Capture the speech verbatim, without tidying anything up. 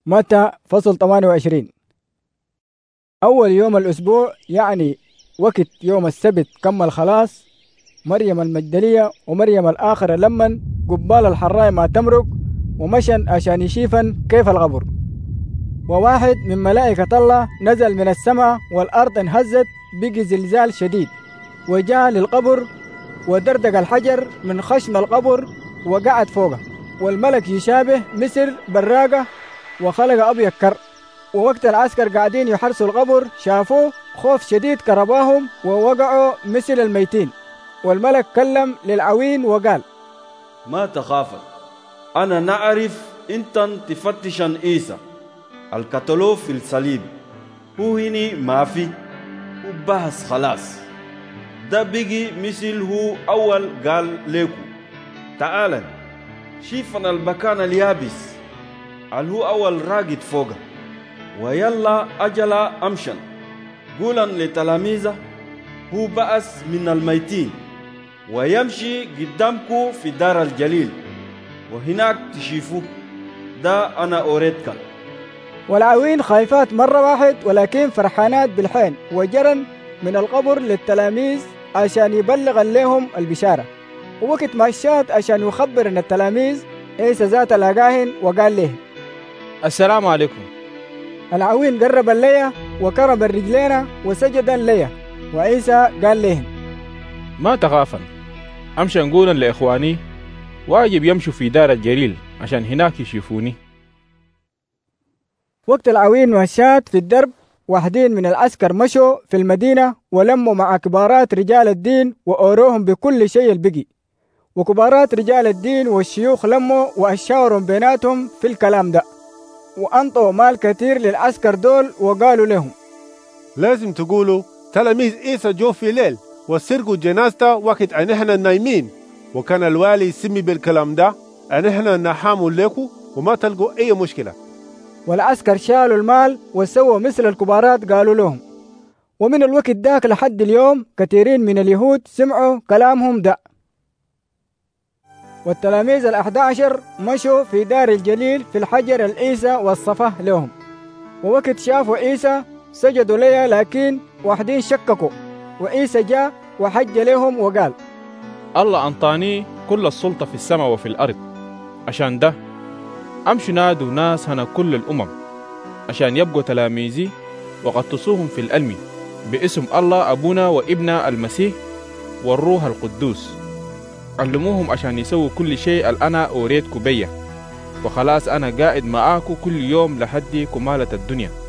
متى فصل ثمانية وعشرين. أول يوم الأسبوع يعني وقت يوم السبت كمل خلاص. مريم المجدلية ومريم الآخرة لمن قبال الحراية ما تمرق ومشن عشان يشيفن كيف الغبر. وواحد من ملائكة الله نزل من السماء والأرض انهزت بقي زلزال شديد وجاء للقبر ودردق الحجر من خشم القبر وقعد فوقه. والملك يشابه مثل براقة وخلق أبيض كر. ووقت العسكر قاعدين يحرسوا القبر شافوه خوف شديد كرباهم ووقعوا مثل الميتين. والملك كلم للعوين وقال: ما تخافا، أنا نعرف أنت تفتشا عيسى القتلوه في الصليب. هو هني ما في وبحث خلاص. ده بيجي مثل هو أول قال لكم تعالى شيفنا المكان اليابس اللي هو أول راقد فوقه، ويلا أجلا أمشن قولا لتلاميذه هو بأس من الميتين ويمشي قدامكم في دار الجليل وهناك تشوفوه. ده أنا أريدك. والعوين خايفات مرة واحد ولكن فرحانات بالحين وجرن من القبر للتلاميذ عشان يبلغ لهم البشارة. ووقت ما شات عشان يخبر ان التلاميذ عيسى ذات لاقاهن وقال له: السلام عليكم. العوين قرب الليا وكرب الرجلين وسجد الليا. وعيسى قال لهم: ما تخافا، أمشي نقولا لإخواني واجب يمشوا في دار الجليل عشان هناك يشوفوني. وقت العوين والشات في الدرب واحدين من العسكر مشوا في المدينة ولموا مع كبارات رجال الدين وأوروهم بكل شيء البقي. وكبارات رجال الدين والشيوخ لموا وأشاورهم بيناتهم في الكلام ده وأنطوا مال كثير للعسكر دول وقالوا لهم: لازم تقولوا تلاميذ عيسى جو في ليل وسرقوا جنازته وقت أن احنا نايمين، وكان الوالي يسمي بالكلام ده أن احنا نحامل لكم وما تلقوا أي مشكلة. والعسكر شالوا المال وسووا مثل الكبارات قالوا لهم. ومن الوقت داك لحد اليوم كثيرين من اليهود سمعوا كلامهم ده. والتلاميذ الأحد عشر مشوا في دار الجليل في الحجر العيسى والصفه لهم. ووقت شافوا عيسى سجدوا ليه، لكن واحدين شككوا. وعيسى جاء وحج لهم وقال: الله أنطاني كل السلطة في السماء وفي الأرض، عشان ده أمشوا نادوا ناس هنا كل الأمم عشان يبقوا تلاميذي وقدسوهم في الألم باسم الله أبونا وابنا المسيح والروح القدوس. علموهم عشان يسووا كل شيء الأنا أريدكم بيه، وخلاص أنا قاعد معاكم كل يوم لحد كمالة الدنيا.